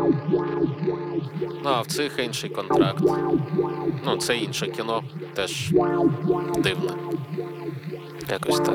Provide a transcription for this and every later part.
Ну, а в цих інший контракт. Ну, це інше кіно, теж дивне. Якось так.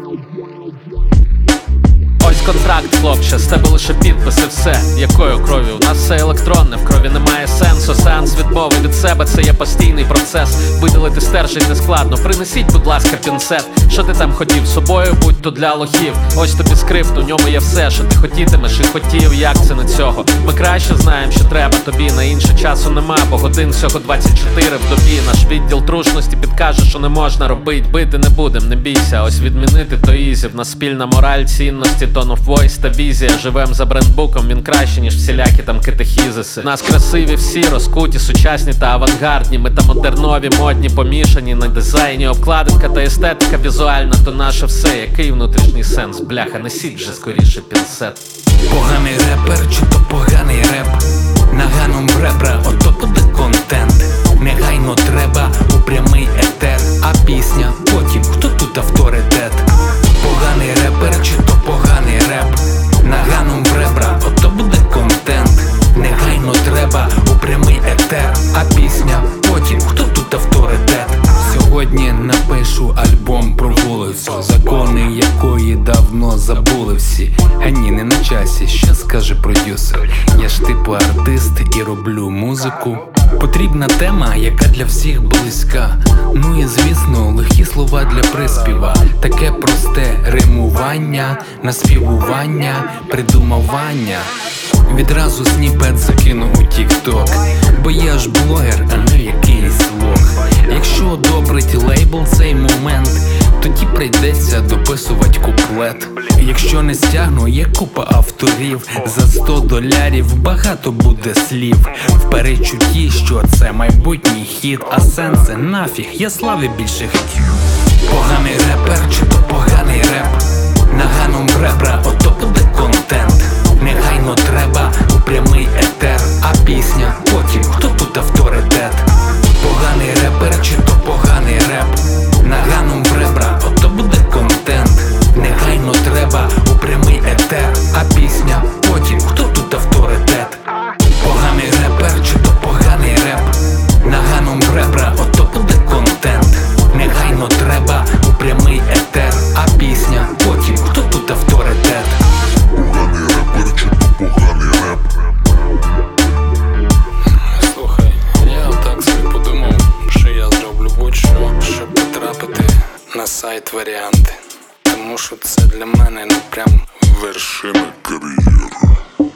Ось контракт, хлопче, з тебе лише підпис і все. Якою кров'ю? У нас все електронне, в крові немає сенсу. Сеанс відмови від себе, це є постійний процес. Видалити стержень не складно, принесіть, будь ласка, пінцет. Що ти там хотів? Собою будь то для лохів. Ось тобі скрипт, у ньому є все, що ти хотітимеш і хотів. Як це не цього? Ми краще знаємо, що треба тобі. На інше часу нема, бо годин всього 24 в добі. Наш відділ трушності підкаже, що не можна робить. Бити не будем, не бійся, ось відмінити то ізі. В нас спільна мораль, цінності, tone of voice та візія. Живем за брендбуком, він краще, ніж всілякі там катехізиси. Нас красиві всі, розкуті, сучасні та авангардні. Ми та модернові, модні, помішані на дизайні. Обкладинка та естетика візуальна, то наше все. Який внутрішній сенс? Бляха, несіть вже скоріше пінцет. Поганий репер, чи то поганий реп? Наганом в ребра, ото буде контент. Негайно треба у прямий етер. А пісня потім, хто тут авторитет? Поганий репер, чи то поганий реп? Наганом в ребра, ото буде контент. Негайно треба у прямий етер. А пісня потім, хто тут авторитет? Сьогодні напишу альбом про вулицю, закони якої давно забули всі. А ні, не на часі, що скаже продюсер? Я ж типу артист і роблю музику. Потрібна тема, яка для всіх близька. Ну і звісно, лихі слова для приспіва. Таке просте римування, наспівування, придумавання. Відразу сніпет закину у тік-ток. Бо я ж блогер, а не якийсь лох. Якщо одобрить лейбл цей момент, тоді прийдеться дописувати куплет. Якщо не стягну, є купа авторів. За $100 багато буде слів. В перечутті, що це майбутній хіт. А сенси нафіг, я слави більше хотів. Поганий репер, чи то поганий реп? Наганом в ребра, ото буде контент. Негайно треба у прямий етер. А пісня потім, хто тут авторитет? Поганий репер, чи то поганий реп? Наганом в ребра, ото буде контент. Негайно треба у прямий етер. А пісня потім, хто тут авторитет? Поганий репер, чи то поганий реп? Наганом в ребра, ото буде контент. Негайно треба у прямий етер. А пісня потім, хто тут авторитет? Поганий репер, чи то поганий реп? Слухай, я отак собі подумав, що я зроблю будь-що, щоб потрапити на сайт Варіанти. Тому що це для мене, ну прям Вершина кар'єри.